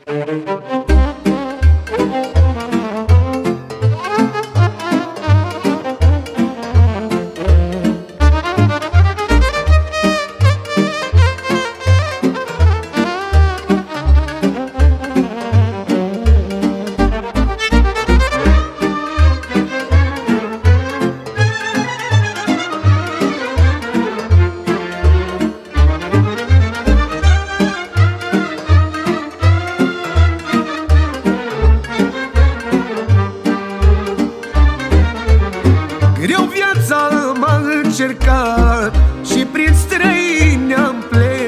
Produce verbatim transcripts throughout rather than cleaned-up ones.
Greu viața m-a încercat și prin străini am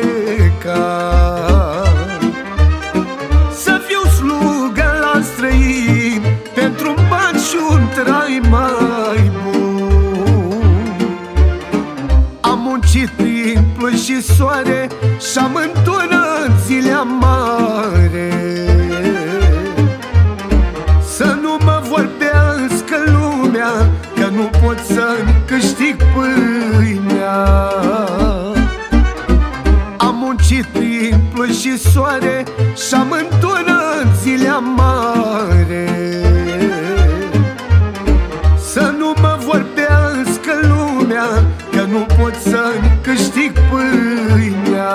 plecat. Să fiu slugă la străini pentru-n bani și un trai mai bun. Am muncit prin ploi și soare și-am întunat zile amare. Să nu mă vorbească lumea că nu pot să-mi câștig pâinea. Am muncit prin ploi și soare și-am întunat zile amare. Să nu mă vorbească lumea că nu pot să-mi câștig pâinea.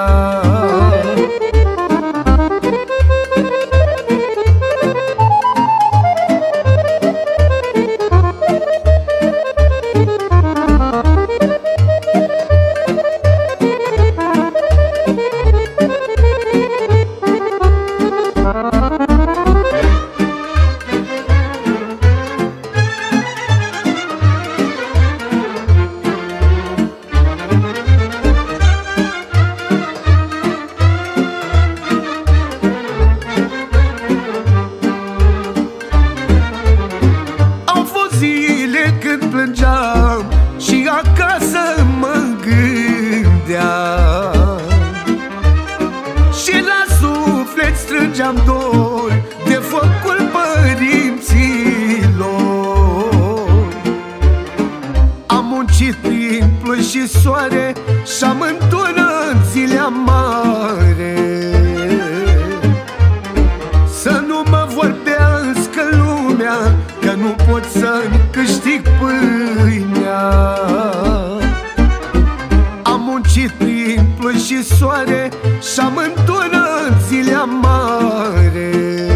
Când plângeam și acasă mă gândeam și la suflet strângeam dor de focul părinților. Am muncit prin ploi și soare și-am întunat zile amare. Să nu mă vorbească lumea că nu pot să-mi câștig pâinea. Am muncit prin ploi și soare și-am întunat zile amare.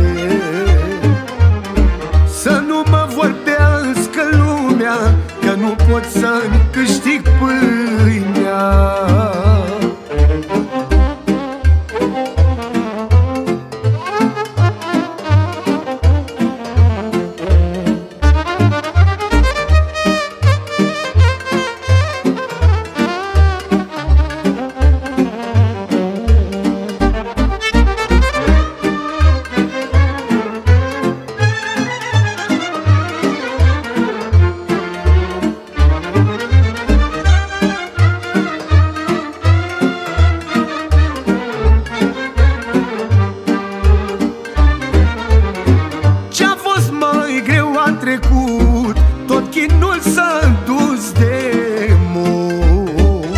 Să nu mă vorbească lumea că nu pot să-mi câștig pâinea. Trecut, tot chinul s-a dus de mult.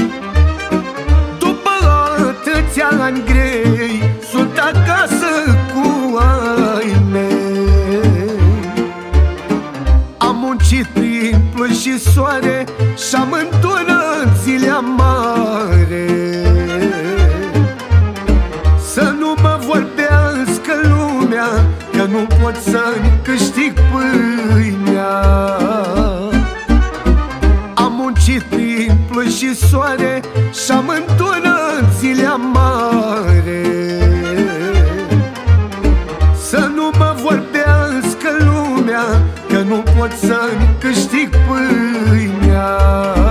După atâția ani grei, sunt acasă cu ai mei. Am muncit prin ploi și soare și-am întunat zile amare. Să nu mă vorbească lumea că nu pot să-mi câștig pâinea. Am muncit prin ploi și soare și-am întunat zile amare. Să nu mă vorbească lumea că nu pot să-mi câștig pâinea.